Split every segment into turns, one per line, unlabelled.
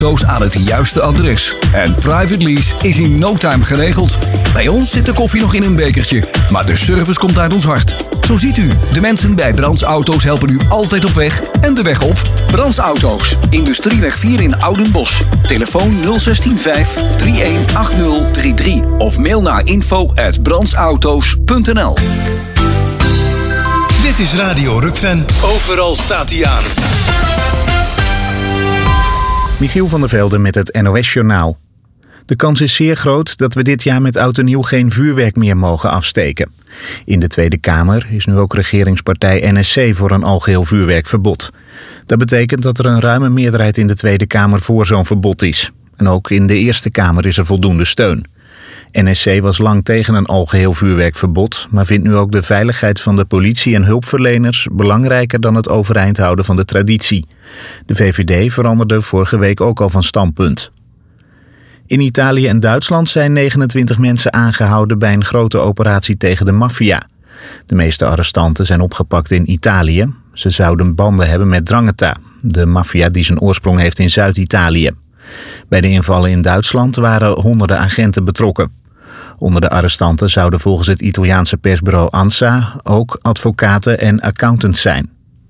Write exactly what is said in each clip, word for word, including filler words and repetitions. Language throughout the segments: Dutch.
auto's aan het juiste adres. En private lease is in no time geregeld. Bij ons zit de koffie nog in een bekertje, maar de service komt uit ons hart. Zo ziet u, de mensen bij Brands Auto's helpen u altijd op weg en de weg op. Brands Auto's, Industrieweg vier in Oudenbosch. Telefoon nul een zes vijf drie een acht nul drie drie of mail naar info at brandsauto's punt n l.
Dit is Radio Rukven. Overal staat hij aan.
Michiel van der Velde met het N O S-journaal. De kans is zeer groot dat we dit jaar met oud en nieuw geen vuurwerk meer mogen afsteken. In de Tweede Kamer is nu ook regeringspartij N S C voor een algeheel vuurwerkverbod. Dat betekent dat er een ruime meerderheid in de Tweede Kamer voor zo'n verbod is. En ook in de Eerste Kamer is er voldoende steun. N S C was lang tegen een algeheel vuurwerkverbod, maar vindt nu ook de veiligheid van de politie en hulpverleners belangrijker dan het overeind houden van de traditie. De V V D veranderde vorige week ook al van standpunt. In Italië en Duitsland zijn negenentwintig mensen aangehouden bij een grote operatie tegen de maffia. De meeste arrestanten zijn opgepakt in Italië. Ze zouden banden hebben met 'Ndrangheta, de maffia die zijn oorsprong heeft in Zuid-Italië. Bij de invallen in Duitsland waren honderden agenten betrokken. Onder de arrestanten zouden volgens het Italiaanse persbureau ANSA ook advocaten en accountants zijn.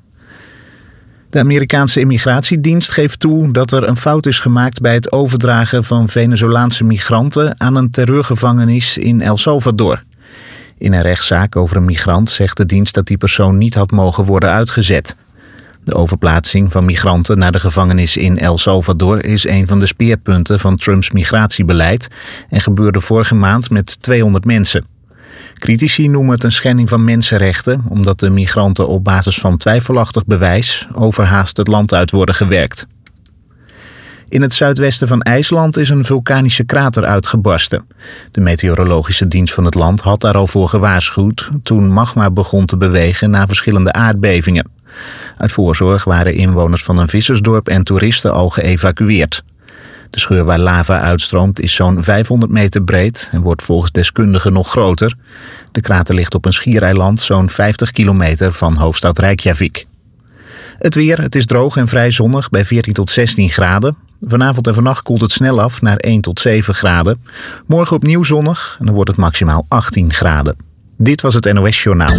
De Amerikaanse immigratiedienst geeft toe dat er een fout is gemaakt bij het overdragen van Venezolaanse migranten aan een terreurgevangenis in El Salvador. In een rechtszaak over een migrant zegt de dienst dat die persoon niet had mogen worden uitgezet. De overplaatsing van migranten naar de gevangenis in El Salvador is een van de speerpunten van Trumps migratiebeleid en gebeurde vorige maand met tweehonderd mensen. Critici noemen het een schending van mensenrechten, omdat de migranten op basis van twijfelachtig bewijs overhaast het land uit worden gewerkt. In het zuidwesten van IJsland is een vulkanische krater uitgebarsten. De meteorologische dienst van het land had daar al voor gewaarschuwd toen magma begon te bewegen na verschillende aardbevingen. Uit voorzorg waren inwoners van een vissersdorp en toeristen al geëvacueerd. De scheur waar lava uitstroomt is zo'n vijfhonderd meter breed en wordt volgens deskundigen nog groter. De krater ligt op een schiereiland zo'n vijftig kilometer van hoofdstad Reykjavik. Het weer, het is droog en vrij zonnig bij veertien tot zestien graden. Vanavond en vannacht koelt het snel af naar één tot zeven graden. Morgen opnieuw zonnig en dan wordt het maximaal achttien graden. Dit was het N O S-journaal.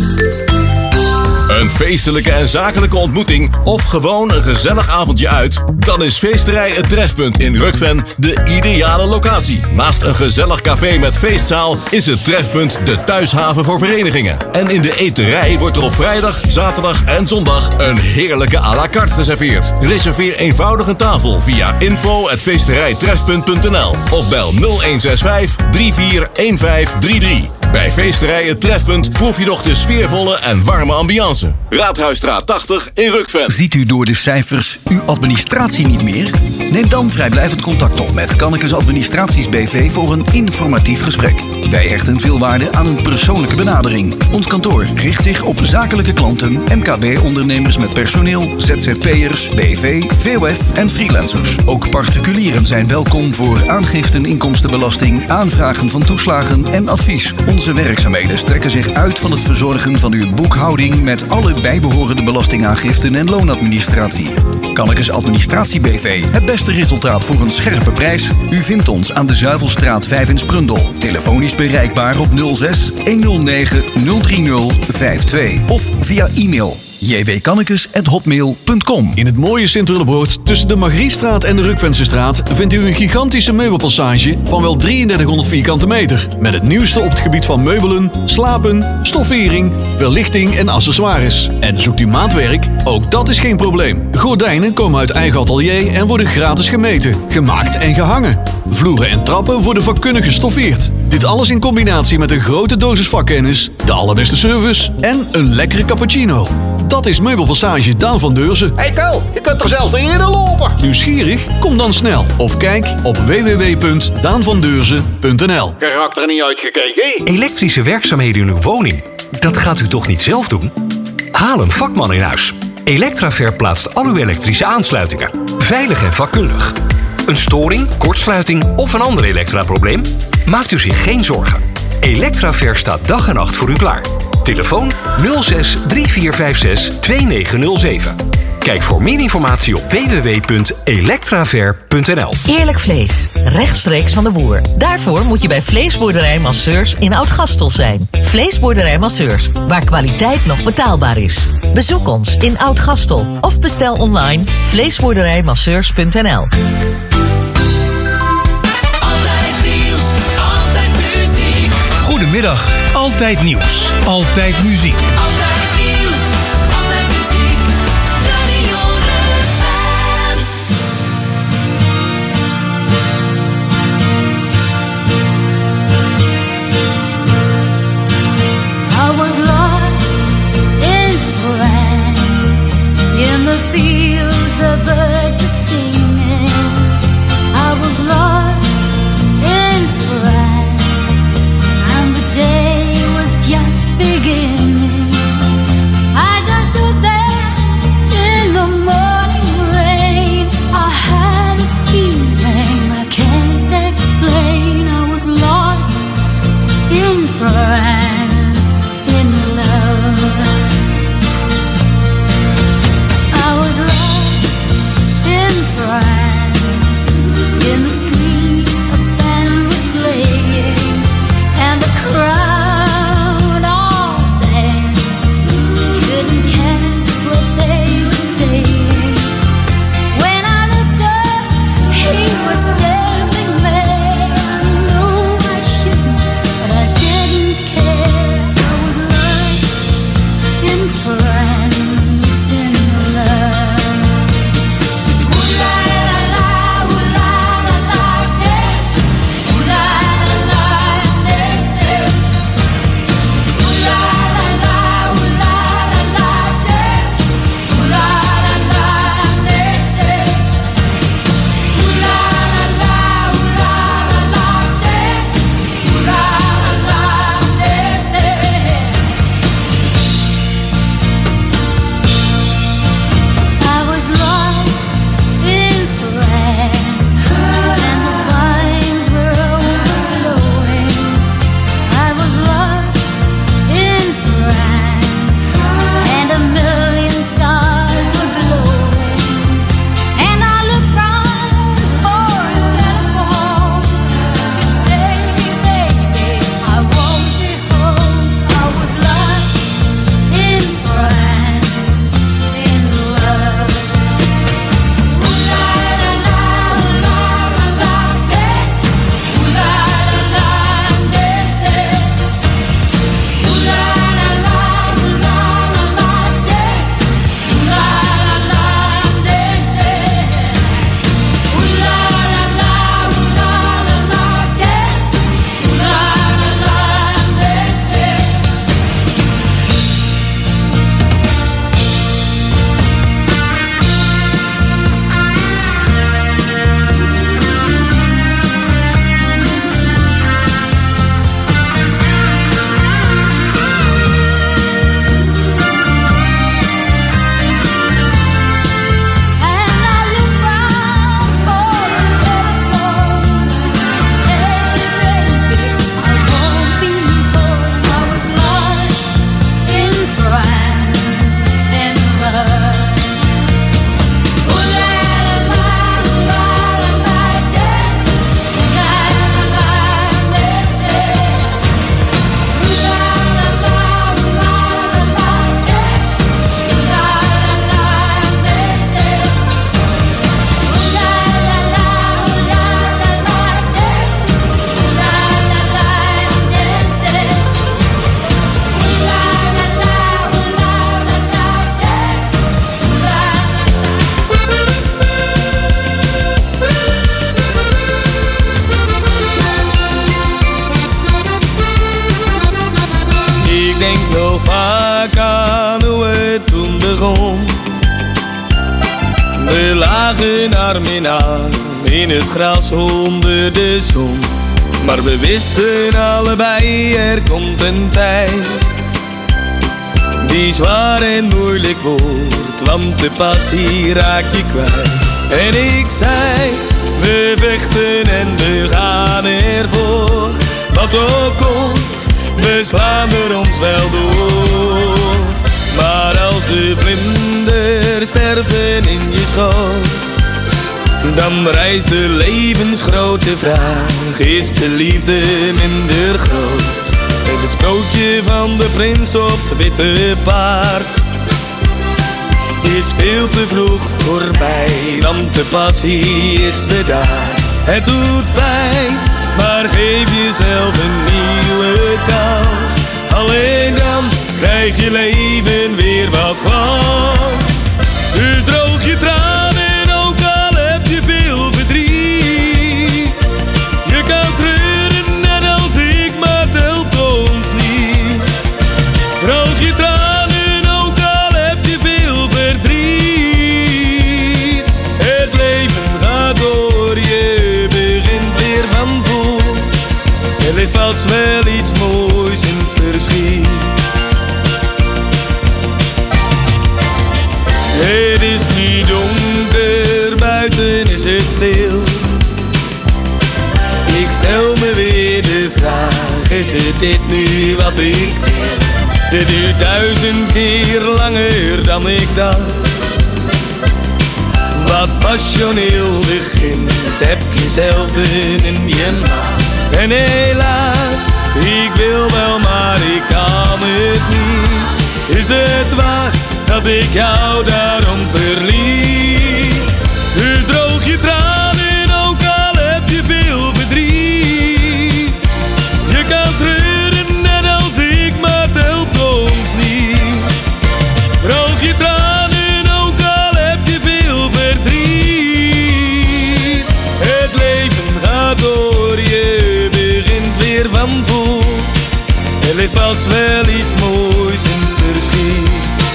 Een feestelijke en zakelijke ontmoeting of gewoon een gezellig avondje uit? Dan is Feesterij Het Trefpunt in Rukven de ideale locatie. Naast een gezellig café met feestzaal is het Trefpunt de thuishaven voor verenigingen. En in de eterij wordt er op vrijdag, zaterdag en zondag een heerlijke à la carte geserveerd. Reserveer eenvoudig een tafel via info at feesterijtrefpunt punt n l of bel nul een zes vijf drie vier een vijf drie drie. Bij Feesterij Het Trefpunt proef je nog de sfeervolle en warme ambiance. Raadhuisstraat tachtig in Rukven.
Ziet u door de cijfers uw administratie niet meer? Neem dan vrijblijvend contact op met Kannekes Administraties B V voor een informatief gesprek. Wij hechten veel waarde aan een persoonlijke benadering. Ons kantoor richt zich op zakelijke klanten, M K B-ondernemers met personeel, Z Z P'ers, B V, V O F en freelancers. Ook particulieren zijn welkom voor aangiften inkomstenbelasting, aanvragen van toeslagen en advies. Onze werkzaamheden strekken zich uit van het verzorgen van uw boekhouding met alle bijbehorende belastingaangiften en loonadministratie. Kannekes Administratie B V. Het beste resultaat voor een scherpe prijs. U vindt ons aan de Zuivelstraat vijf in Sprundel. Telefonisch bereikbaar op nul zes een negen nul drie nul vijf twee of via e-mail j w kannekes at hotmail punt com.
In het mooie Sint-Willebroord tussen de Margriestraat en de Rukvensestraat vindt u een gigantische meubelpassage van wel drieëndertighonderd vierkante meter. Met het nieuwste op het gebied van meubelen, slapen, stoffering, verlichting en accessoires. En zoekt u maatwerk? Ook dat is geen probleem. Gordijnen komen uit eigen atelier en worden gratis gemeten, gemaakt en gehangen. Vloeren en trappen worden vakkundig gestoffeerd. Dit alles in combinatie met een grote dosis vakkennis, de allerbeste service en een lekkere cappuccino. Dat is Meubelpassage Daan van Deurzen.
Hey Ko, je kunt er zelfs niet in lopen.
Nieuwsgierig? Kom dan snel. Of kijk op w w w punt daan van deurzen punt n l.
Karakter niet uitgekeken.
Elektrische werkzaamheden in uw woning. Dat gaat u toch niet zelf doen? Haal een vakman in huis. Electraver plaatst al uw elektrische aansluitingen. Veilig en vakkundig. Een storing, kortsluiting of een ander elektraprobleem? Maakt u zich geen zorgen. Electraver staat dag en nacht voor u klaar. Telefoon nul zes drie vier vijf zes twee negen nul zeven. Kijk voor meer informatie op w w w punt electraver punt n l.
Eerlijk vlees, rechtstreeks van de boer. Daarvoor moet je bij Vleesboerderij Masseurs in Oud-Gastel zijn. Vleesboerderij Masseurs, waar kwaliteit nog betaalbaar is. Bezoek ons in Oud-Gastel of bestel online vleesboerderijmasseurs punt n l.
Goedemiddag, Altijd Nieuws, Altijd Muziek.
Altijd nieuws, altijd muziek, Radio Rukven.
I was lost in France, in the fields the birds were singing. I was lost in France, and the day was just beginning. I just stood there in the morning rain. I had a feeling I can't explain. I was lost in France, in love. I was lost in France, in the street a band was playing, and the crowd all danced. Couldn't catch what they were saying. When I looked up, he was standing there. I knew I shouldn't, but I didn't care. I was lost in France, in love. Ooh la la la, ooh la la la, dance. Ooh la la la, dancing. Ooh la la la, ooh la la la, dance. Ooh la la la, dancing. Ooh la la la, ooh la la la, dance. Ooh la la la, dancing. I was lost in France, and the vines were overflowing. I was lost in France, and a million stars were glowing. And I looked round for a telephone to say, baby, I won't be home. I was lost in France, in love. Ooh la la la, ooh la la la, dance. Ooh la la la, dancing. Ooh la la la, ooh la la la, dance. Ooh la la la, dancing. Ooh la la la, ooh la la la, dance. Ooh la la la, dancing. And I looked round for a telephone to say, baby, I won't be home. I was lost in France, in love. Ooh la la la, ooh la la la, dance. Ooh la la la, dancing. Ooh la la la, ooh la la la, dance. Ooh la la la, dancing. Ooh la la la, ooh la la la, dance. Ooh la la la, dancing. Ooh la la la, ooh la la la, dance. Ooh la la
Ik denk nog vaak aan hoe het toen begon. We lagen arm in arm in het gras onder de zon. Maar we wisten allebei, er komt een tijd die zwaar en moeilijk wordt, want de passie raak je kwijt. En ik zei, we vechten en we gaan ervoor. Wat ook komt, we slaan er ons wel door. Maar als de vlinders sterven in je schoot, dan rijst de levensgrote vraag: is de liefde minder groot? En het sprookje van de prins op het witte paard is veel te vroeg voorbij, want de passie is bedaard. Het doet pijn, maar geef jezelf een nieuwe kans. Alleen dan krijg je leven weer wat glans. Dus droog je tranen, ook al heb je veel verdriet. Je kan treuren net als ik, maar het helpt ons niet. Droog je tranen, ook al heb je veel verdriet. Het leven gaat door, je begint weer van voor. Er ligt vast wel iets moois in het verschiet. Het is nu donker, buiten is het stil. Ik stel me weer de vraag: is het dit nu wat ik wil? Dit duurt duizend keer langer dan ik dacht. Wat passioneel begint, heb je zelden in je macht. En helaas, ik wil wel, maar ik kan het niet. Is het waar dat ik jou daarom verliet? Dus droog je tranen, ook al heb je veel verdriet. Je kan treuren net als ik, maar het helpt ons niet. Droog je tranen, ook al heb je veel verdriet. Het leven gaat door, je begint weer van voor. Er ligt vast wel iets moois in het verschiet.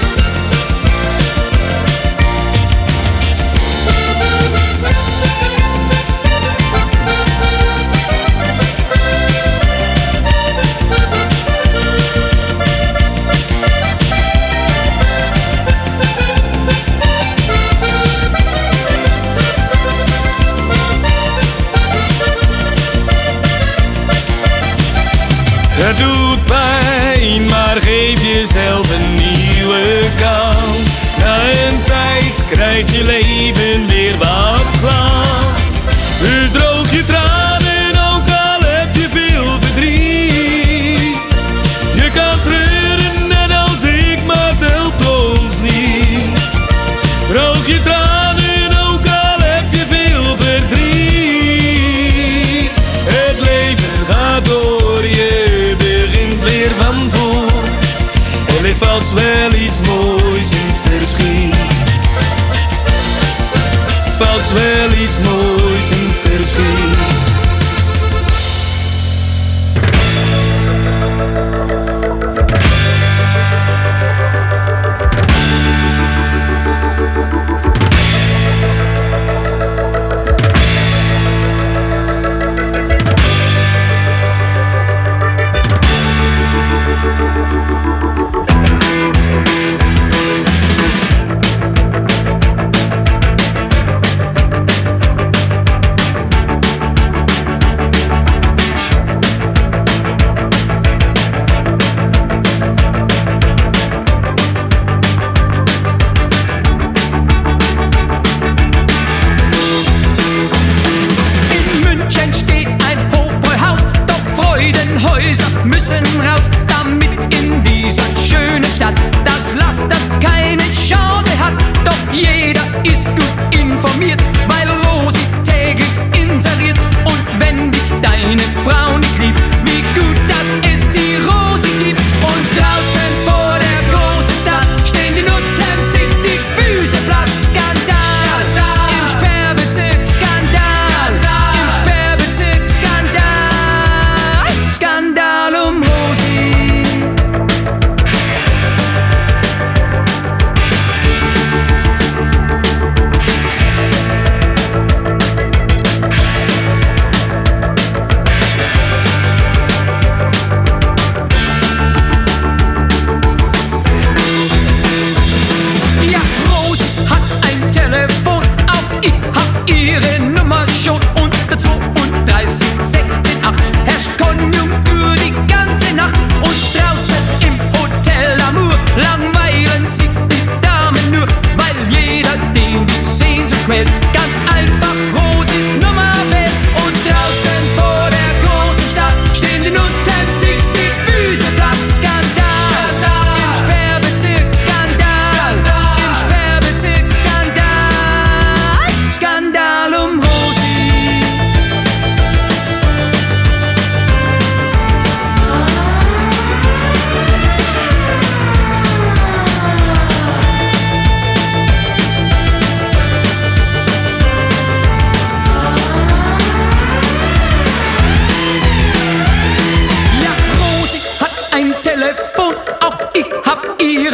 Het doet pijn, maar geef jezelf een nieuwe kans. Na een tijd krijgt je leven weer wat glans. Dus droog je tranen, ook al heb je veel verdriet. Je kan treuren net als ik, maar het helpt ons niet. Droog je tranen, ook al heb je veel verdriet. Het leven gaat door, je weer van voor. Er ligt vast wel iets moois in het verschiet. Vast wel iets moois in het verschiet.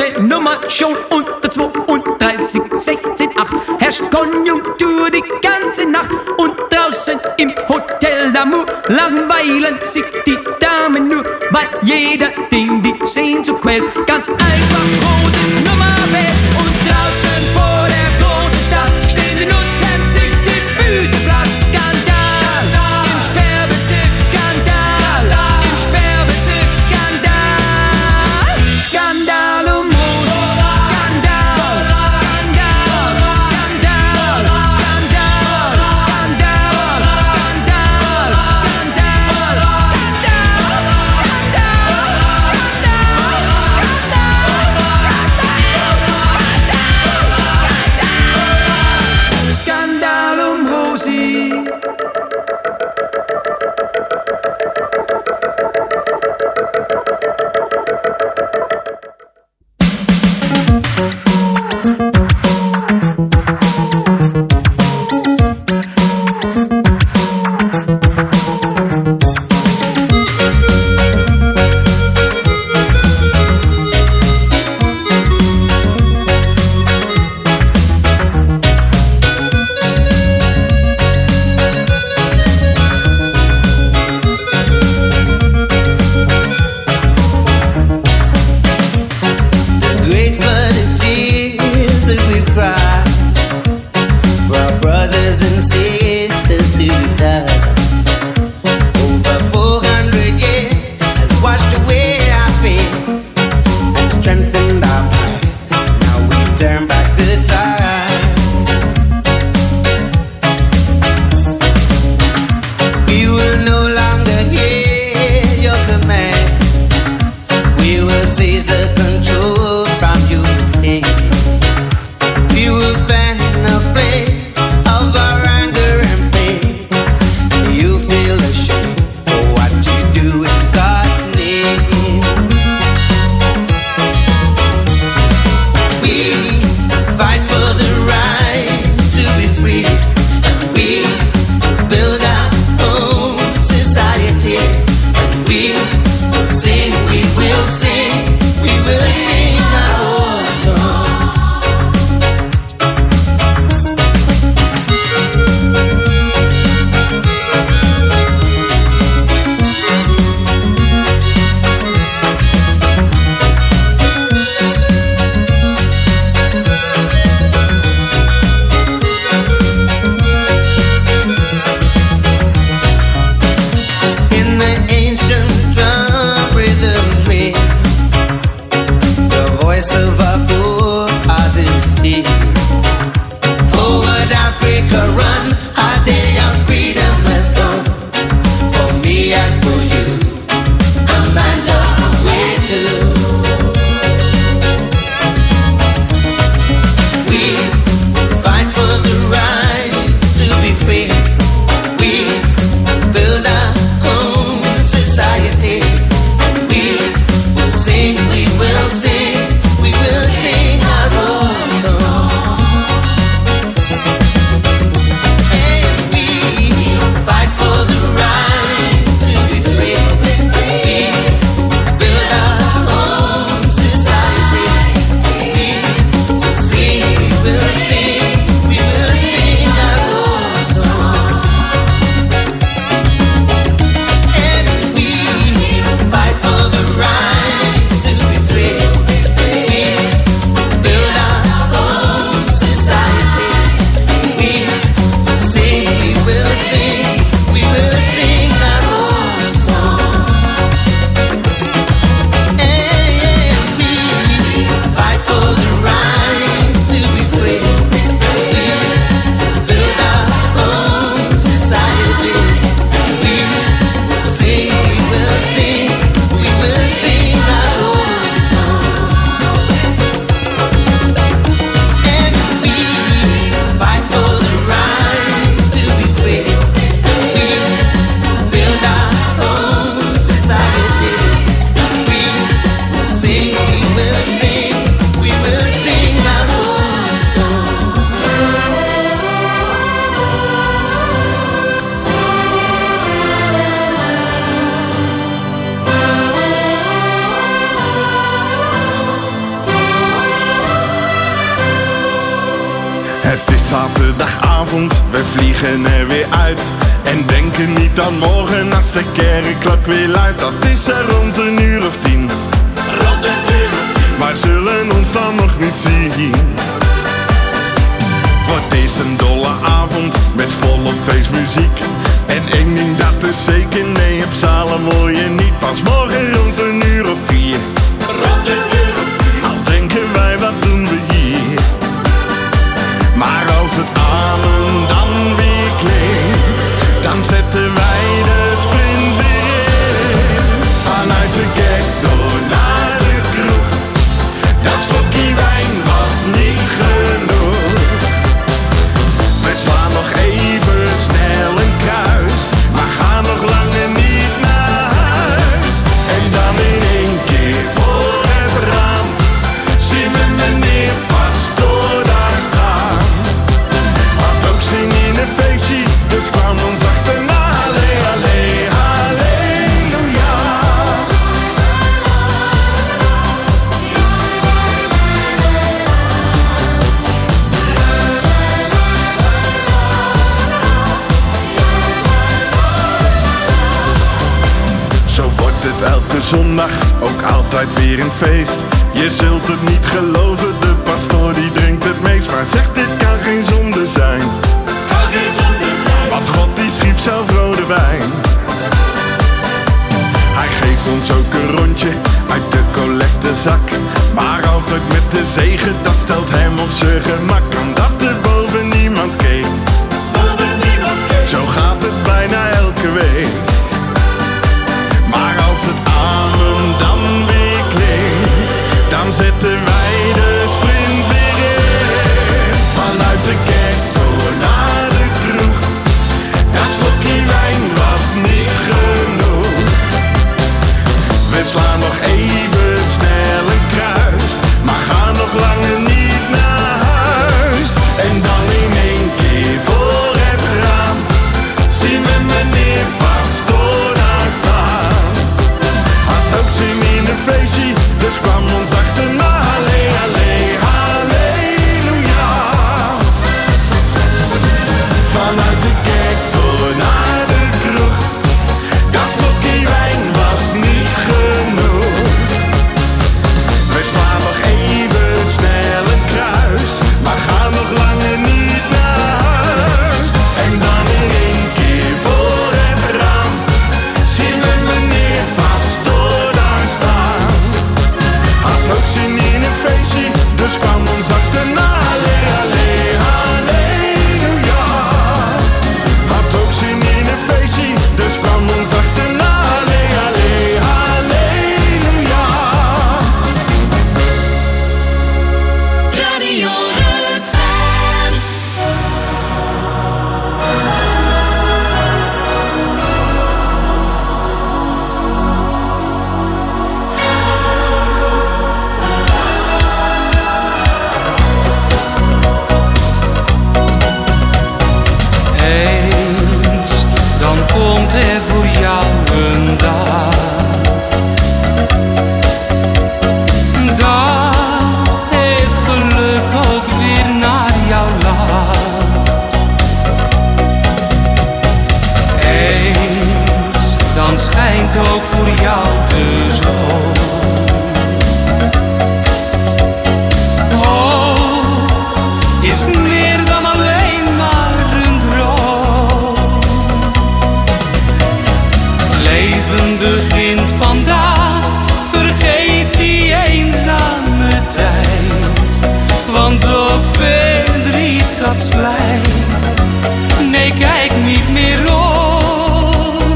ihre Nummer schon unter zweiunddreißig, sechzehn, acht. Herrscht Konjunktur die ganze Nacht und draußen im Hotel d'Amour langweilen sich die Damen nur, weil jeder den die Sehnsucht quält. Ganz einfach großes Nummerwelt und draußen vor der großen Stadt stehen die Nutten, sich die Füße platt. Skandal im Sperrbezirk, Skandal im Sperrbezirk, Skandal, Skandal um Mode, Skandal, Skandal, Skandal, Skandal, Skandal, Skandal, Skandal, Skandal, Skandal, Skandal, Skandal, Skandal.
zaterdagavond, we vliegen er weer uit. En denken niet aan morgen als de kerkklok weer luidt. Dat is er rond een uur of tien. Rond een uur of tien. Maar zullen ons dan nog niet zien. Het wordt eerst een dolle avond met volop feestmuziek. En één ding dat is zeker, nee, op zalen word je niet. Pas morgen rond een uur of vier. Rond een uur of vier. Al denken wij, wat doen we hier? Maar als het amen dan weer klinkt, dan zetten wij de sprint weer in. Vanuit de kerk door naar de kroeg. Dat slokje wijn was niet genoeg. We slaan nog even snel een kruis, maar gaan nog langer niet naar huis. En dan in één keer voor het raam zien we meneer pastoor daar staan. Had ook zin in een feestje, dus kwam ons achterna. Allee, allee, halleluja. Zo wordt het elke zondag, ook altijd weer een feest. Je zult het niet geloven, de pastoor die drinkt het meest. Maar zegt dit kan geen zonde zijn. Kan geen zonde zijn. Want God die schiep zelf rode wijn. Hij geeft ons ook een rondje uit de collectezak. Maar altijd met de zegen, dat stelt hem op zijn gemak. Omdat er boven niemand keek. Boven niemand keek. Zo gaat het bijna elke week. Maar als het amen dan weer klinkt, dan zetten wij de sprint weer in. Vanuit de kerk door naar de kroeg. Dat slokje wijn was niet genoeg. We slaan nog even snel een kruis, maar gaan nog langer niet naar huis. En dan in één keer voor het raam zien we meneer pastoor daar staan. Had ook zin in een feestje, dus kwam ons achterna. Allee, allee, halleluja. Vanuit de kerk door naar de kroeg. Dat slokje wijn was niet genoeg. We slaan nog even snel een kruis, maar gaan nog langer niet naar huis. En dan in één keer voor het raam zien we meneer pastoor daar staan. Had ook zin in een feestje, dus kwam ons achterna. Allee, allee, halleluja. Had ook zin in een feestje, dus kwam ons achterna. Allee, allee, halleluja.
Radio Rukven.
Eens, dan komt er voor jou een dag dat het geluk ook weer naar jou lacht. Eens, dan schijnt ook voor jou de zon. Hoop is meer dan alleen maar een droom. Leven begint vandaag, vergeet die eenzame tijd. Want ook verdriet dat slijt, nee kijk niet meer om.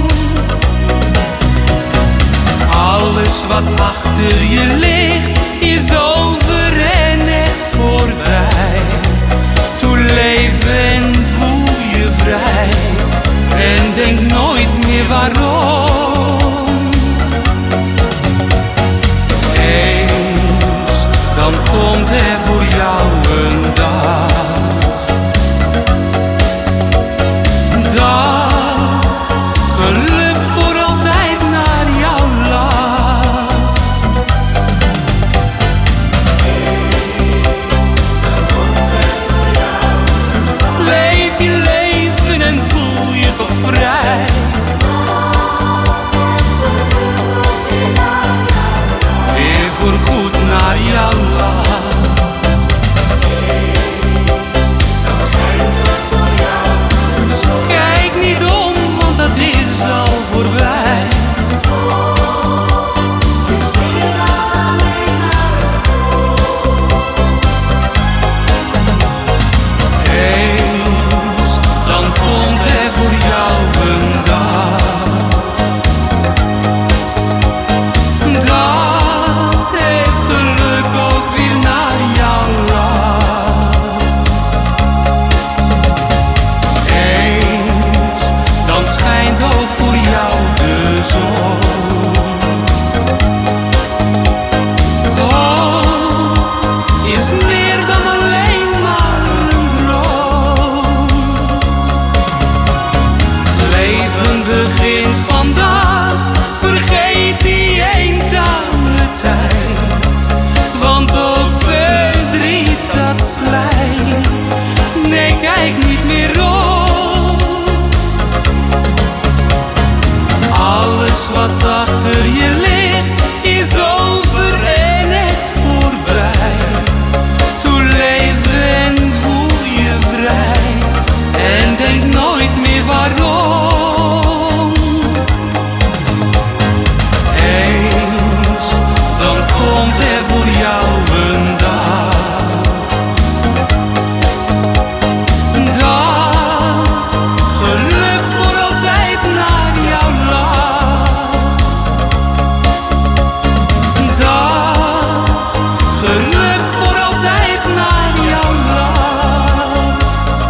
Alles wat achter je ligt is over en echt voorbij. Toe leef en voel je vrij en denk nooit meer waarom. Eens, dan komt er voor jou een dag dat geluk voor altijd naar jou lacht.
begint vandaag, vergeet die eenzame tijd. Want ook verdriet dat slijt, nee kijk niet meer op. Alles wat achter je ligt is over en echt voorbij. Toe leef en voel je vrij en denk nooit meer waarom. Eens, dan komt er voor jou een dag dat geluk voor altijd naar jou lacht. Dat geluk voor altijd naar jou lacht.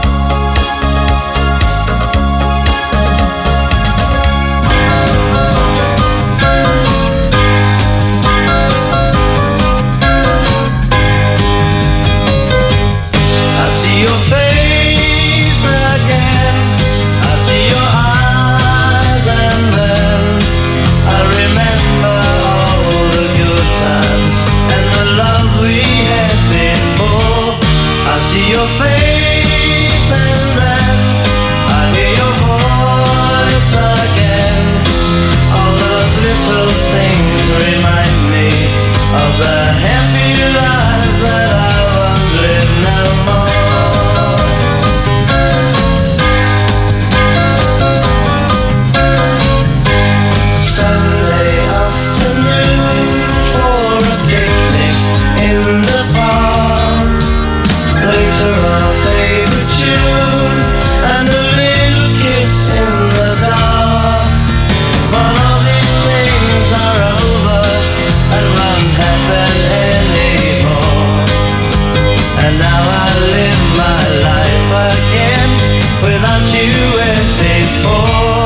I see your face again, I see your eyes, and then I remember all the good times and the love we had before. I see your face and then I hear your voice again. All those little things remind me of the happy life that I once lived no more. Sunday afternoon for a picnic in the park. Later our favorite tune and a little kiss in the dark. But all these things are over and won't happen anymore. And now I live my life again without you as before.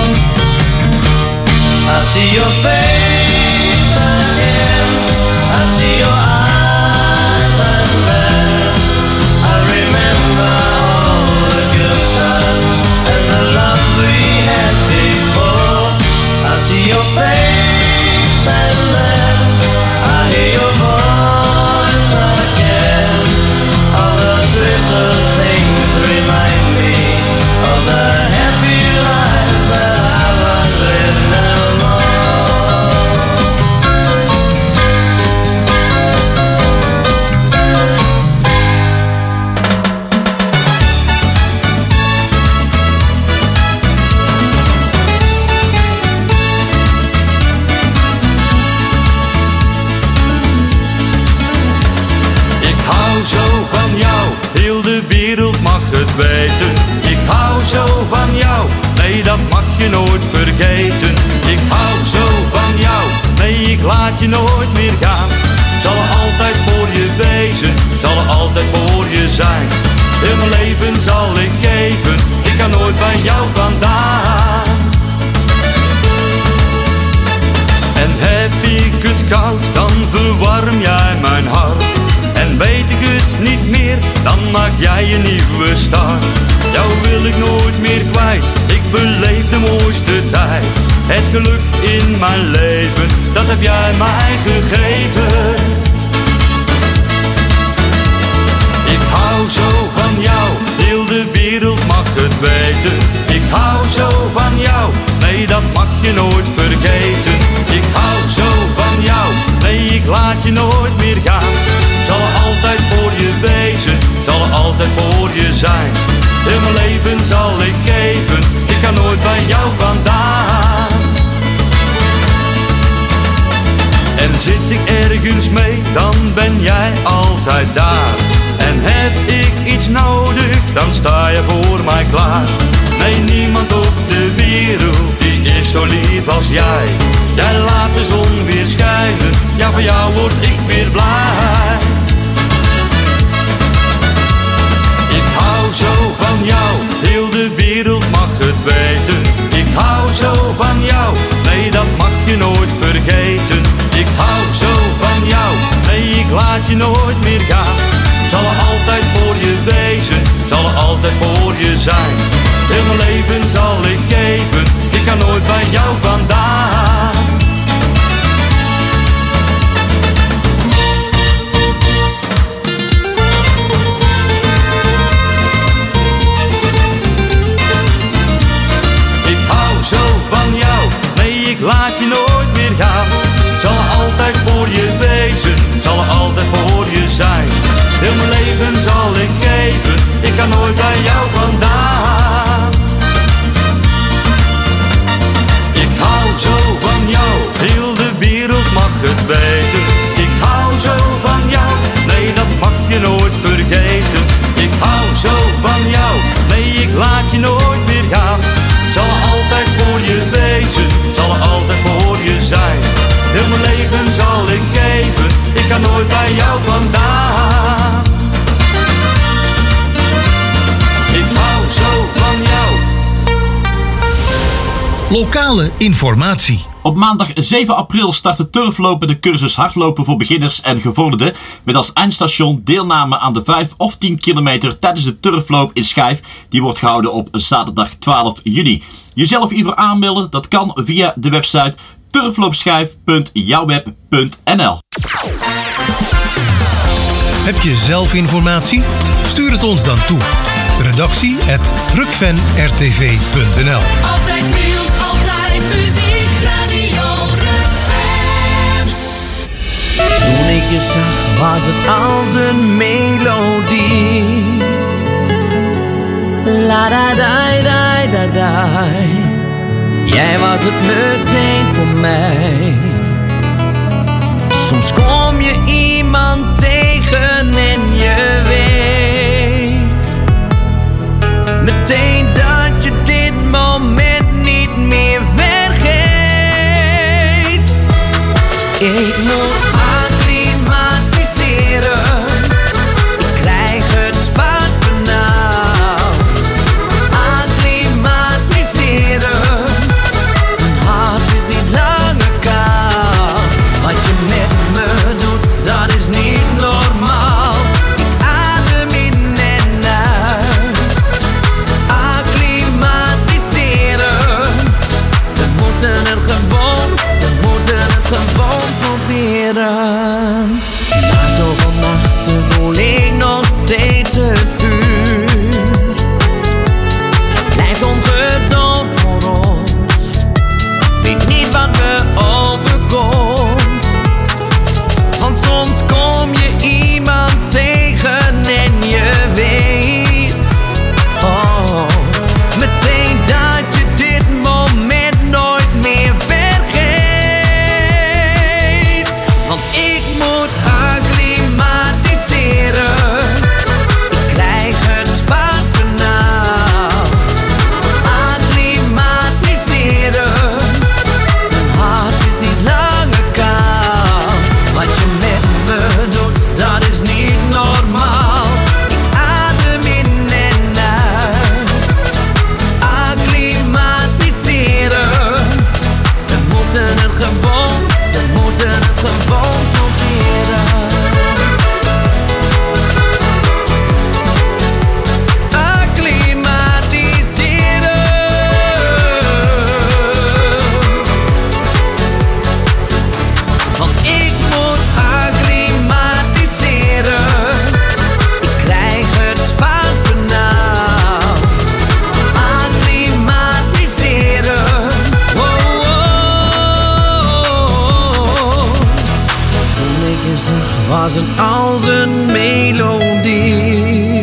I see your face again, I see your eyes, and then I remember all the good times and the love we had before. I see your face and then I hear your voice again. All those little things remind me of the happy life that I once lived no more.
Ik hou zo van jou, heel de wereld mag het weten. Ik hou zo van jou, nee dat mag je nooit vergeten. Ik hou zo van jou, nee ik laat je nooit meer gaan. Zal er altijd voor je wezen, zal er altijd voor je zijn. Heel mijn leven zal ik geven, ik ga nooit bij jou vandaan. En heb ik het koud, dan verwarm jij mijn hart. En weet ik het niet meer, dan maak jij een nieuwe start. Jou wil ik nooit meer kwijt, ik beleef de mooiste tijd. Het geluk in mijn leven, dat heb jij mij gegeven. Ik hou zo van jou, heel de wereld mag het weten. Ik hou zo van jou, nee dat mag je nooit vergeten. Ik hou zo van jou, nee ik laat je nooit meer gaan. Zal er altijd voor je wezen, zal er altijd voor je zijn. Heel mijn leven zal ik geven, ik ga nooit bij jou vandaan. En zit ik ergens mee, dan ben jij altijd daar. En heb ik iets nodig, dan sta je voor mij klaar. Nee, niemand op de wereld, die is zo lief als jij. Jij laat de zon weer schijnen, ja voor jou word ik weer blij. Ik hou zo van jou, heel de wereld mag het weten. Ik hou zo van jou, nee dat mag je nooit vergeten. Ik hou zo van jou, nee ik laat je nooit meer gaan. Zal er altijd voor je wezen, zal er altijd voor je zijn. Heel mijn leven zal ik geven, ik ga
Lokale informatie.
Op maandag zeven april start de turflopen de cursus hardlopen voor beginners en gevorderden. Met als eindstation deelname aan de vijf of tien kilometer tijdens de turfloop in Schijf. Die wordt gehouden op zaterdag twaalf juni. Jezelf hiervoor aanmelden, dat kan via de website turfloopschijf punt jouwweb punt n l.
Heb je zelf informatie? Stuur het ons dan toe. Redactie at rukven r t v punt n l.
Altijd nieuws, altijd muziek, Radio Rukven.
Toen ik je zag was het als een melodie. La da da da da da. Jij was het meteen voor mij. Soms kom je iemand tegen en je weet meteen dat je dit moment niet meer vergeet. Ik moet acclimatiseren. Ik krijg het Spaans benauwd. Acclimatiseren. Mijn hart is niet langer koud. Wat je met me doet, dat is niet normaal. Ik adem in en uit. Acclimatiseren. We moeten het gewoon, we moeten het gewoon proberen. Na zoveel nachten voel ik nog steeds het vuur. Het blijft ongedoofd voor ons. Weet niet wat me overkomt. Want soms kom je iemand tegen en je weet oh, meteen dat je dit moment nooit meer vergeet. Want ik moet acclimatiseren. Ik krijg het Spaans benauwd. Acclimatiseren. Mijn hart is niet langer koud. Wat je met me doet, dat is niet normaal. Ik adem in en uit. Acclimatiseren. We moeten het gewoon, we moeten het gewoon proberen. Acclimatiseren. Want ik moet acclimatiseren. Ik krijg het Spaans benauwd. Acclimatiseren. Wow, wow. Toen ik je zag was het als een melodie.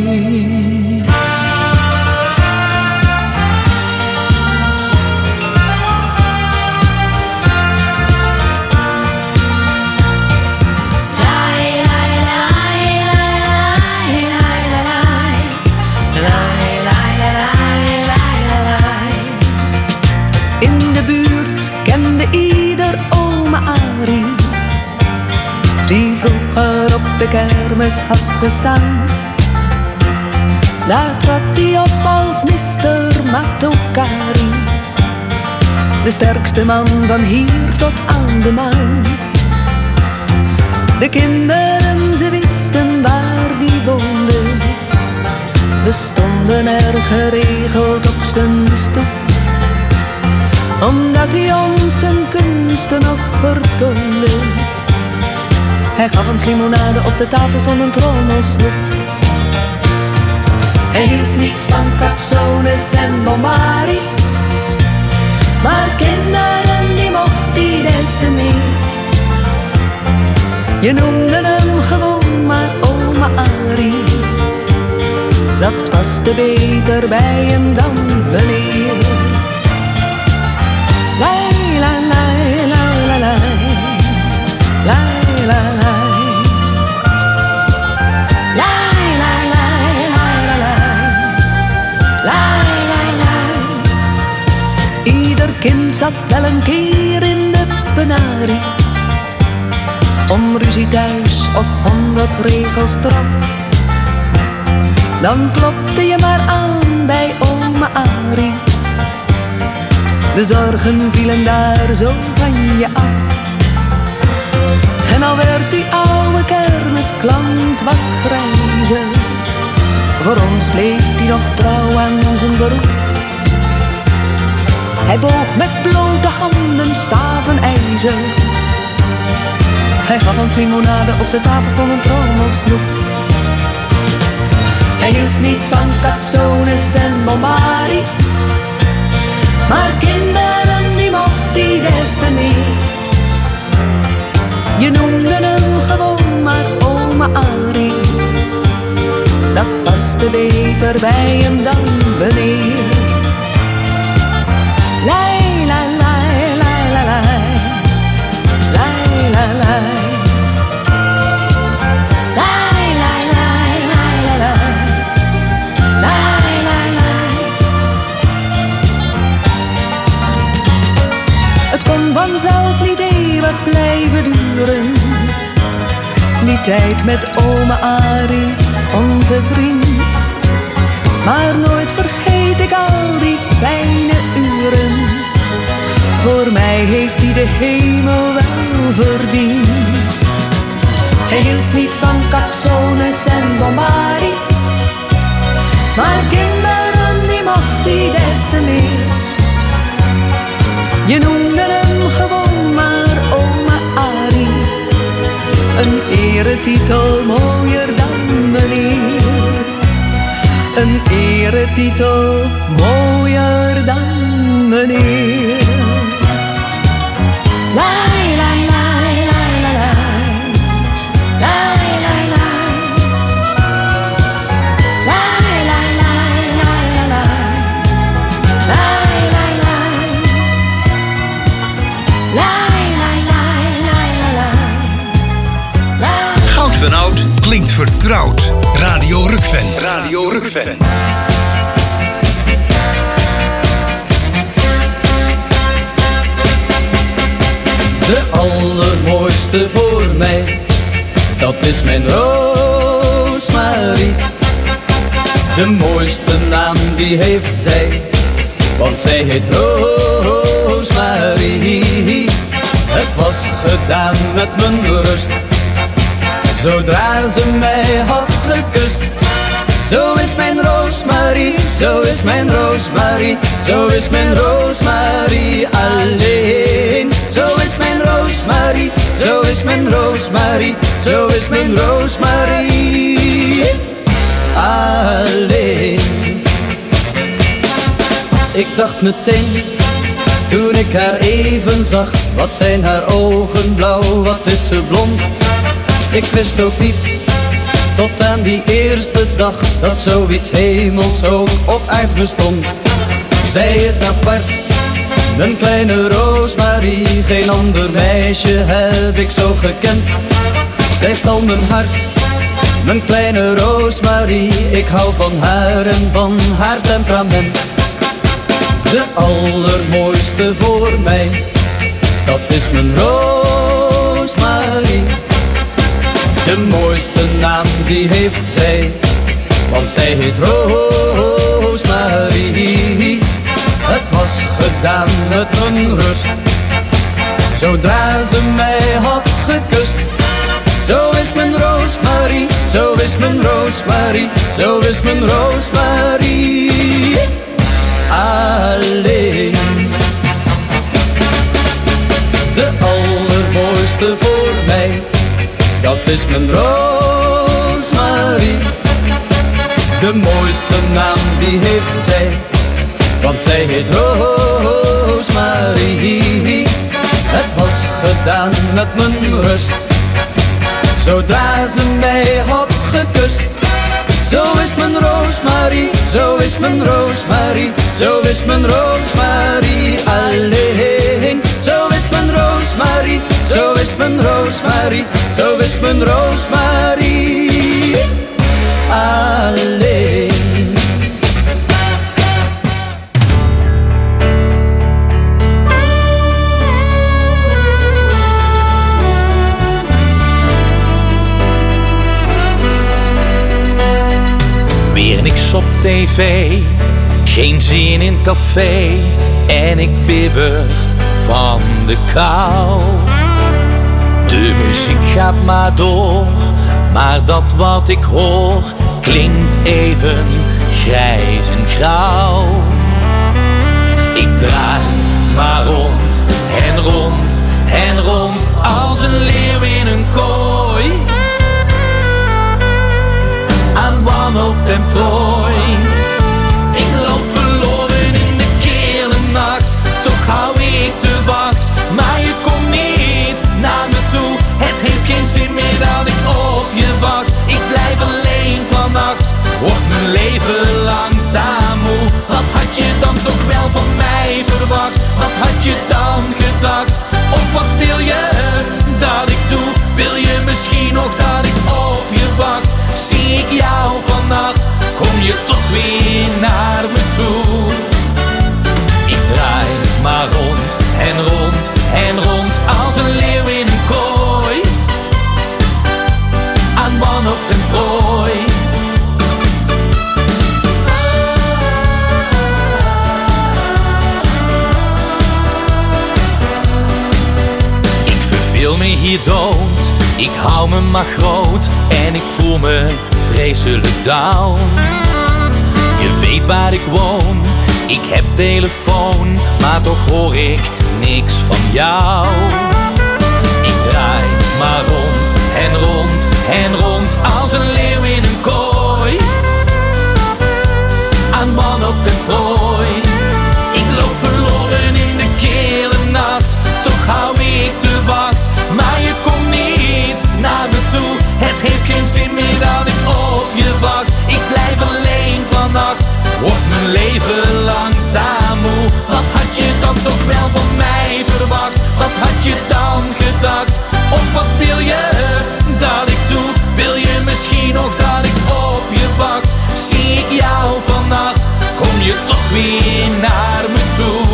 In de buurt kende ieder oma Arie, die vroeger op de kermis had gestaan. Daar trad hij op als mister Matokari, de sterkste man van hier tot aan de maan. De kinderen, ze wisten waar die woonde. We stonden er geregeld op zijn stoep, omdat hij ons zijn kunsten nog vertoonde. Hij gaf ons limonade, op de tafel stond een trommelsnoep. Hij hield niet van capsones en bombari, maar kinderen die mocht hij des te meer. Je noemde hem gewoon maar oma Arie, dat paste beter bij hem dan wanneer. La la la la la la la la la la la la la la la. Ieder kind zat wel een keer in de penarie, om ruzie thuis of honderd regels straf. Dan klopte je maar aan bij oma Arie, De zorgen vielen daar zo van je af. En al werd die oude kermisklant wat grijzer, voor ons bleef hij nog trouw aan zijn beroep. Hij boog met blote handen staven ijzer. Hij gaf ons limonade, op de tafel stond een trommelsnoep. Hij hield niet van calzones en bombari, maar kinderen die mocht hij des te meer. Je noemde hem gewoon maar oma Arie, dat paste beter bij hem dan meneer. Lai, lai, lai, lai, lai, lai. Lai, lai, lai. Lai, lai, lai, lai, lai, lai. Lai, lai, lai. Het kon vanzelf niet eeuwig blijven duren, die tijd met oma Arie, onze vriend. Maar nooit vergeet ik al die fijne uren. Voor mij heeft hij de hemel wel verdiend. Hij hield niet van calzones en bombari, maar kinderen die mocht hij des te meer. Je noemde hem gewoon maar oma Arie, een eretitel mooier dan meneer. Een eretitel mooier dan meneer. Lai, lai, lai, lai, lai, lai. Lai, lai, lai. Lai, lai, lai, lai, lai, lai. Lai, lai, lai. Lai, lai, lai, lai, lai, lai.
Goud van Oud klinkt vertrouwd. Radio Rukven. Radio Rukven.
De allermooiste voor mij, dat is mijn Roosmarie. De mooiste naam die heeft zij, want zij heet Roosmarie. Het was gedaan met mijn rust, zodra ze mij had gekust. Zo is mijn Roosmarie, zo is mijn Roosmarie, zo is mijn Roosmarie alleen. Zo is mijn Roosmarie, zo is mijn Roosmarie, zo is mijn Roosmarie alleen. Ik dacht meteen, toen ik haar even zag, wat zijn haar ogen blauw, wat is ze blond. Ik wist ook niet, tot aan die eerste dag, dat zoiets hemels ook op aard bestond. Zij is apart, mijn kleine Roosmarie, geen ander meisje heb ik zo gekend. Zij stal mijn hart, mijn kleine Roosmarie, ik hou van haar en van haar temperament. De allermooiste voor mij, dat is mijn Roosmarie. De mooiste naam die heeft zij, want zij heet Roosmarie. Het was gedaan met een rust, zodra ze mij had gekust. Zo is mijn Roosmarie, zo is mijn Roosmarie, zo is mijn Roosmarie alleen. De allermooiste voor mij, dat is mijn Roosmarie. De mooiste naam die heeft zij, want zij heet Roosmarie. Het was gedaan met mijn rust, zodra ze mij had gekust. Zo is mijn Roosmarie, zo is mijn Roosmarie, zo is mijn Roosmarie alleen. Zo is mijn Roosmarie, zo is mijn Roosmarie, zo is mijn Roosmarie alleen.
Weer niks op tv, geen zin in café.
en ik bibber van de kou. De muziek gaat maar door, maar dat wat ik hoor klinkt even grijs en grauw. Ik draai maar rond en rond en rond als een leeuw in een kooi, aan wanhoop ten prooi. Ik loop verloren in de kille nacht, toch hou ik de wacht, maar je komt niet naar me toe. Het heeft geen zin meer dat ik op je wacht. Ik blijf alleen vannacht, wordt mijn leven langzaam moe. Wat had je dan toch wel van mij verwacht? Wat had je dan gedacht? Of wat wil je dat ik doe? Wil je misschien nog dat ik op je wacht? Zie ik jou vannacht, kom je toch weer naar me toe. Ik draai maar rond en rond en rond als een leeuw in een kooi, aan wanhoop ten prooi. Ik verveel me hier dood, ik hou me maar groot en ik voel me vreselijk down. Je weet waar ik woon, ik heb telefoon, maar toch hoor ik niks van jou. Ik draai maar rond en rond en rond als een leeuw in een kooi, aan wanhoop ten prooi. Ik loop verloren in de kille nacht, toch hou ik de wacht, maar je komt niet naar me toe. Het heeft geen zin meer dat ik op je wacht. Ik blijf alleen vannacht, wordt mijn leven langzaam moe. Wat had je dan toch wel van mij verwacht? Wat had je dan gedacht? Of wat wil je dat ik doe? Wil je misschien nog dat ik op je wacht? Zie ik jou vannacht, kom je toch weer naar me toe.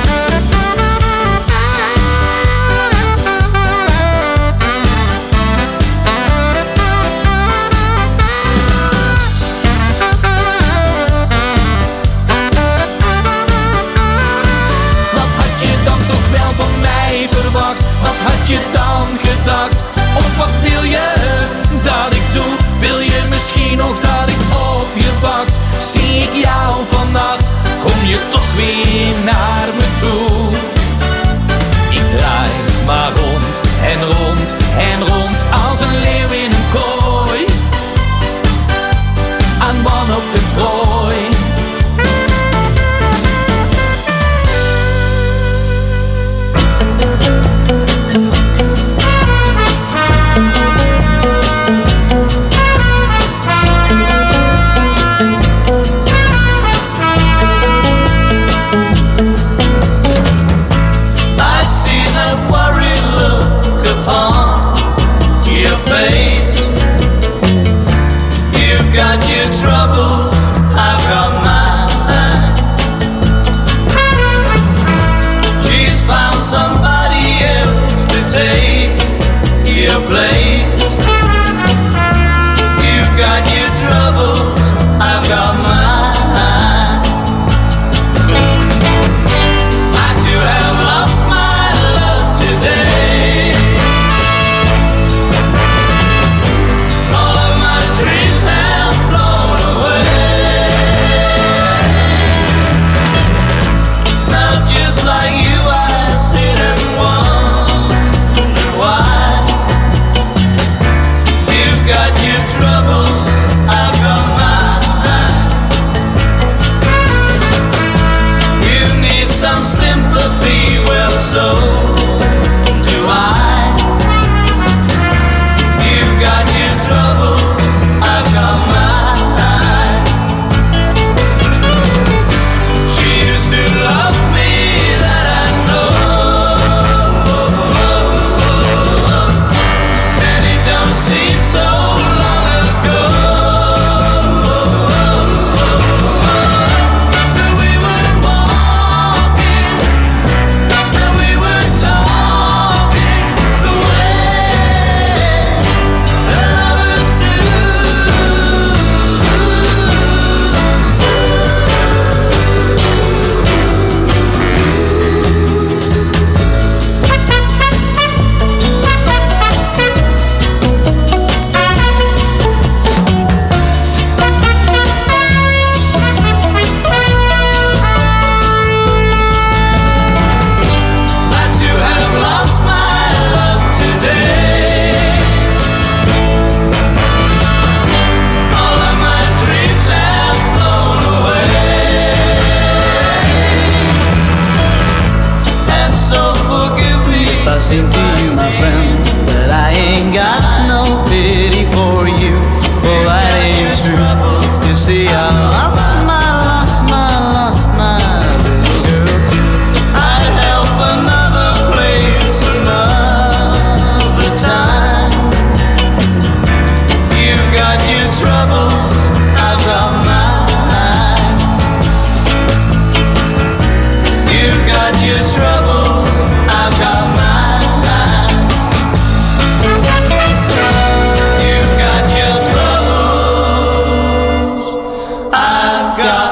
Wat had je dan gedacht? Of wat wil je dat ik doe? Wil je misschien nog dat ik op je wacht? Zie ik jou vannacht, kom je toch weer naar me toe. Ik draai maar rond en rond en rond als een leeuw in een kooi, aan wanhoop ten prooi.
I seem to you, my friend, that I ain't got no pity for you. Oh, that ain't true. You see, I lost my, lost my, lost my little girl. I'd help another place another time. You've got your troubles, I've got mine. You've got your troubles, I've got mine. You've got your troubles, I've got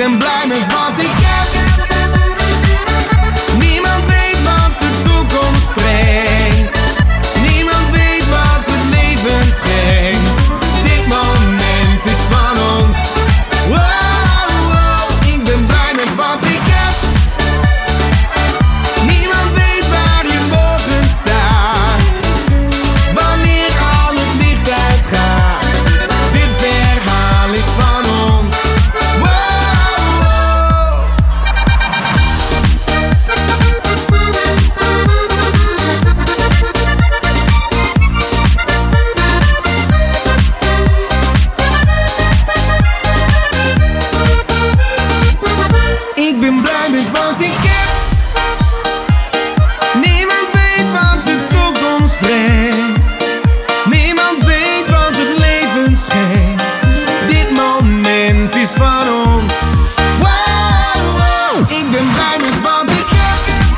ben blij met wat ik heb. Niemand weet wat de toekomst brengt. Niemand weet wat het leven schenkt. Dit moment is van ons. Wow, wow, ik ben blij met wat ik heb. Niemand weet waar je morgen staat. Wanneer al het licht uitgaat. Dit verhaal is van ons. Wow, wow. Ik ben blij met wat ik heb. Niemand weet wat de toekomst brengt. Niemand weet wat het leven schenkt. Dit moment is van ons. Wow, wow. Ik ben blij met wat ik heb.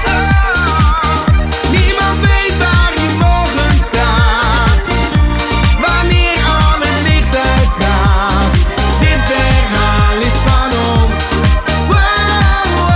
Niemand weet waar je morgen staat. Wanneer al het licht uitgaat. Dit verhaal is van ons. Wow, wow.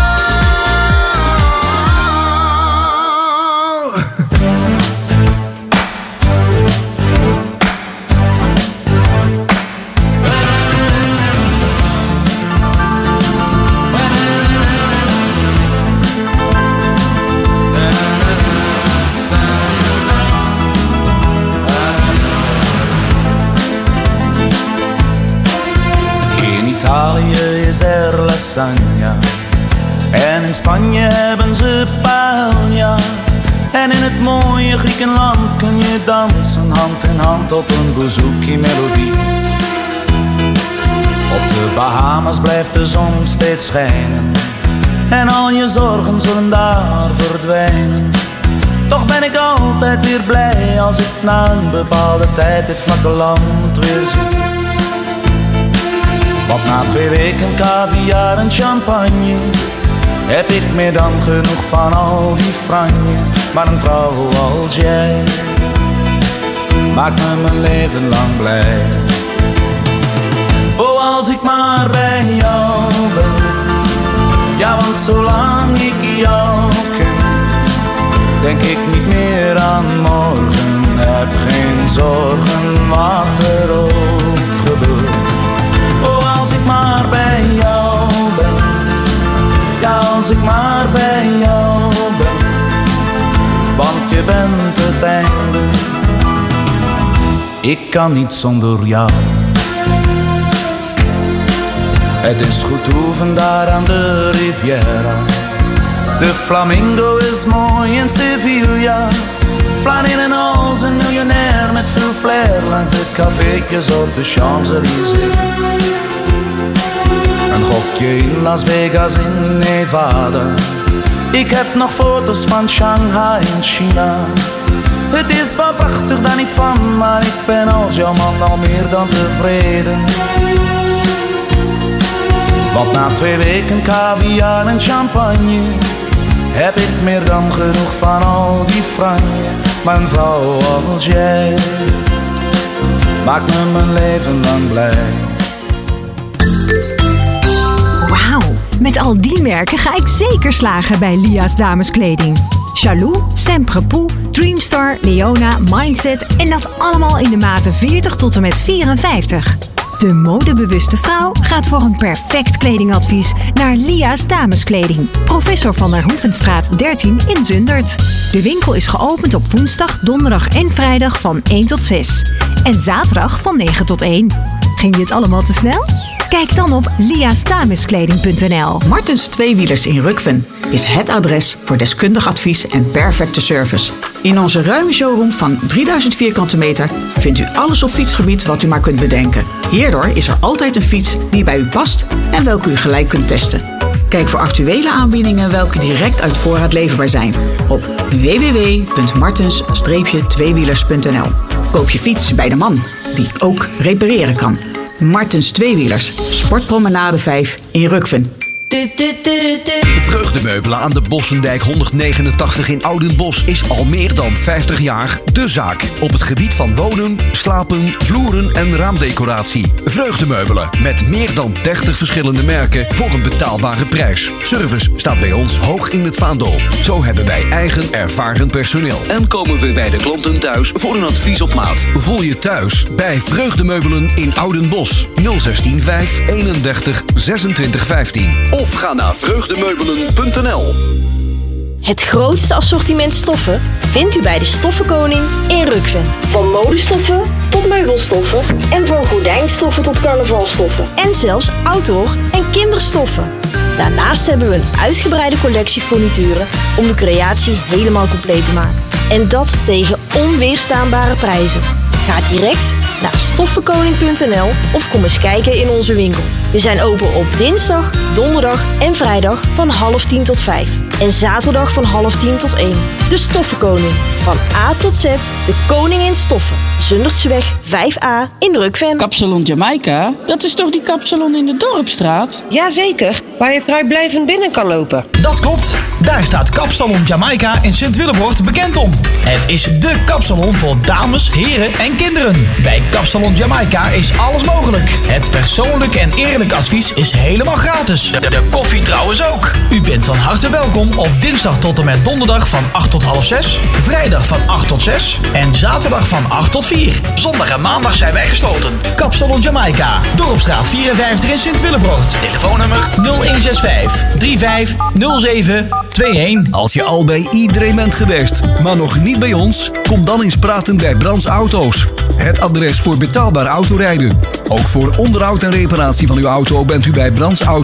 In Italië is er lasagna en in Spanje hebben ze paella. En in het mooie Griekenland kun je dansen hand in hand op een bouzouki melodie. Op de Bahamas blijft de zon steeds schijnen en al je zorgen zullen daar verdwijnen. Toch ben ik altijd weer blij als ik na een bepaalde tijd dit vlakke land weer zie. Want na twee weken caviar en champagne heb ik meer dan genoeg van al die franje. Maar een vrouw als jij maakt me mijn leven lang blij. Oh, als ik maar bij jou ben. Ja, want zolang ik jou ken, denk ik niet meer aan morgen. Heb geen zorgen wat er ook gebeurt. Oh, als ik maar bij jou ben. Ja, als ik maar bij jou ben. Want je bent het einde. Ik kan niet zonder jou. Het is goed oefen daar aan de Riviera. De flamingo is mooi in Sevilla. Flaneren en als een miljonair met veel flair langs de cafeetjes op de Champs-Élysées. Een gokje in Las Vegas in Nevada. Ik heb nog foto's van Shanghai in China. Het is wel prachtig, daar niet van, maar ik ben als jouw man al meer dan tevreden. Want na twee weken caviar en champagne heb ik meer dan genoeg van al die franje. Maar een vrouw als jij maakt me mijn leven lang blij.
Wauw, met al die merken ga ik zeker slagen bij Lia's dameskleding. Chalou, Semprepoux, Dreamstar, Leona, Mindset en dat allemaal in de maten veertig tot en met vierenvijftig. De modebewuste vrouw gaat voor een perfect kledingadvies naar Lia's dameskleding. Professor van der Hoevenstraat dertien in Zundert. De winkel is geopend op woensdag, donderdag en vrijdag van één tot zes. En zaterdag van negen tot één. Ging dit allemaal te snel? Kijk dan op liasdameskleding punt n l.
Martens Tweewielers in Rukven is het adres voor deskundig advies en perfecte service. In onze ruime showroom van drieduizend vierkante meter vindt u alles op fietsgebied wat u maar kunt bedenken. Hierdoor is er altijd een fiets die bij u past en welke u gelijk kunt testen. Kijk voor actuele aanbiedingen welke direct uit voorraad leverbaar zijn op w w w punt martens tweewielers punt n l. Koop je fiets bij de man die ook repareren kan. Martens Tweewielers, Sportpromenade vijf in Rukven.
Vreugdemeubelen aan de Bossendijk honderdnegenentachtig in Oudenbosch is al meer dan vijftig jaar de zaak. Op het gebied van wonen, slapen, vloeren en raamdecoratie. Vreugdemeubelen met meer dan dertig verschillende merken voor een betaalbare prijs. Service staat bij ons hoog in het vaandel. Zo hebben wij eigen ervaren personeel. En komen we bij de klanten thuis voor een advies op maat. Voel je thuis bij Vreugdemeubelen in Oudenbosch. nul zestien vijf eenendertig zesentwintig vijftien. Of ga naar vreugdemeubelen punt n l.
Het grootste assortiment stoffen vindt u bij de Stoffenkoning in Rukven. Van modestoffen tot meubelstoffen en van gordijnstoffen tot carnavalstoffen. En zelfs outdoor en kinderstoffen. Daarnaast hebben we een uitgebreide collectie furnituren om de creatie helemaal compleet te maken. En dat tegen onweerstaanbare prijzen. Ga direct naar stoffenkoning punt n l of kom eens kijken in onze winkel. We zijn open op dinsdag, donderdag en vrijdag van half tien tot vijf. En zaterdag van half tien tot één. De Stoffenkoning. Van A tot Z, de koning in stoffen. Zundertseweg vijf a in Rukven.
Kapsalon Jamaica, dat is toch die kapsalon in de Dorpstraat?
Jazeker, waar je vrijblijvend binnen kan lopen.
Dat klopt, daar staat Kapsalon Jamaica in Sint-Willebroort bekend om. Het is dé kapsalon voor dames, heren en kinderen. Bij Kapsalon Jamaica is alles mogelijk. Het persoonlijk en eerlijk advies is helemaal gratis. De, de koffie trouwens ook. U bent van harte welkom op dinsdag tot en met donderdag van acht tot half zes, vrijdag van acht tot zes en zaterdag van acht tot vier. Zondag en maandag zijn wij gesloten. Kapsalon Jamaica, Dorpstraat vierenvijftig in Sint-Willebroort. Telefoonnummer nul een zes vijf drie vijf nul zeven twee een.
Als je al bij iedereen bent geweest, maar nog niet bij ons, kom dan eens praten bij Brands Auto's. Het adres voor betaalbaar autorijden. Ook voor onderhoud en reparatie van uw auto bent u bij Brands Auto's